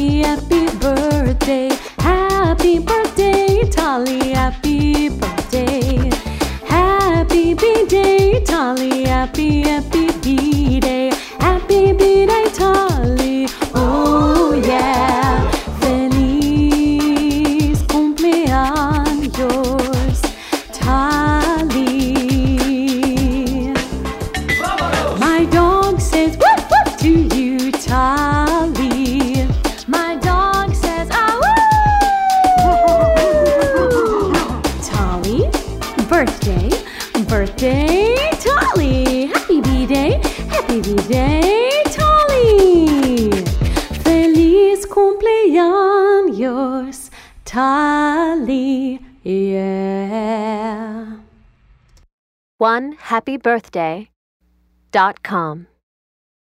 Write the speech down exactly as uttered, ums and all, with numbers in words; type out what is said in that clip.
Happy, happy birthday. Happy birthday, Tolly. Happy birthday. Happy B-Day, Tolly. Happy, happy B-Day. Happy B-Day, Tolly. Oh yeah. Feliz cumpleaños, Tolly. My dog says woof woof to you, Tolly. My dog says ah woo. Tolly, birthday, birthday, Tolly. Happy B-Day, happy B-Day, Tolly. Feliz cumpleaños, Tolly. Yeah. one happy birthday dot com